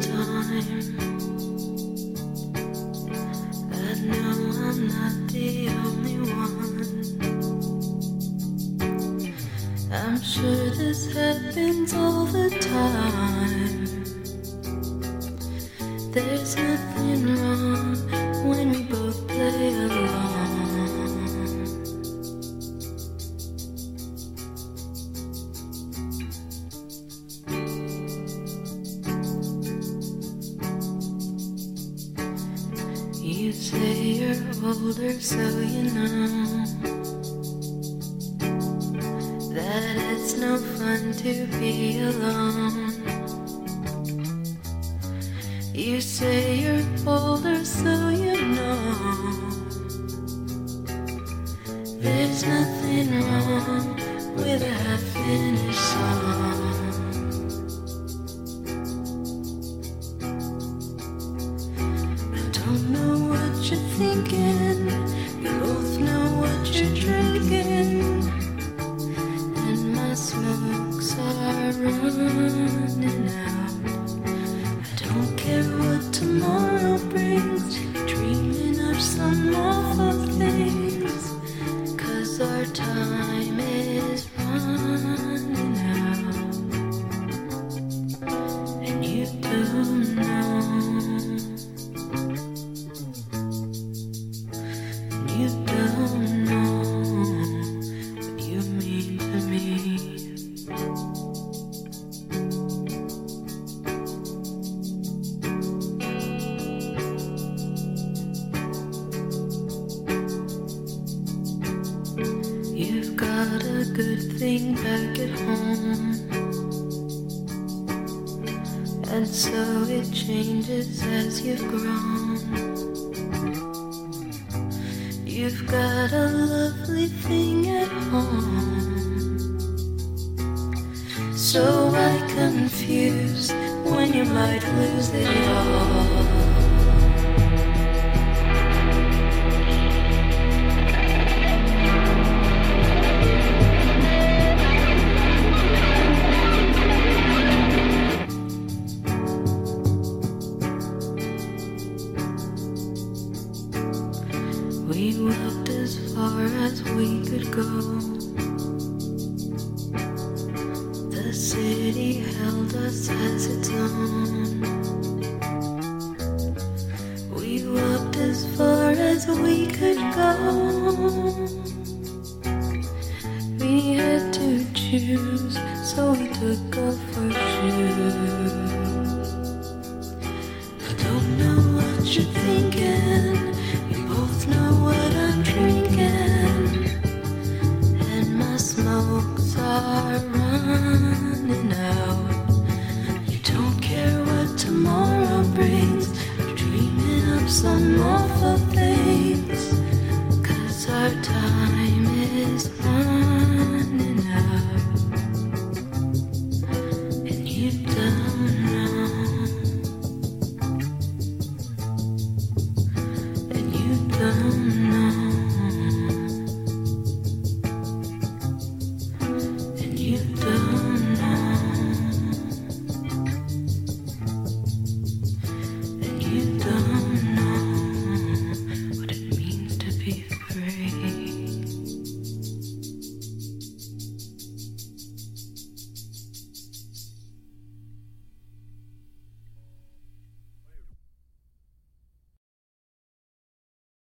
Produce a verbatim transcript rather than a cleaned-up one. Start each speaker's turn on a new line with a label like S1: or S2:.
S1: time. I know I'm not the only one. I'm sure this happens all the time. There's nothing wrong when we both play along. You say you're older, so you know that it's no fun to be alone. You say you're older, so you know there's nothing wrong with a half-finished song. I don't know what you're thinking, we both know what you're drinking, and my smokes are running out. Don't care what tomorrow brings, dreaming of some awful things, 'cause our time is running out, and you don't know, and you don't know what you mean to me. You've got a good thing back at home, and so it changes as you've grown. You've got a lovely thing at home, so why confuse when you might lose it all? We walked as far as we could go. The city held us as its own. We walked as far as we could go. We had to choose, so we took off our shoes. I don't know what you're thinking, both know what I'm drinking, and my smokes are running out. You don't care what tomorrow brings, you're dreaming of some awful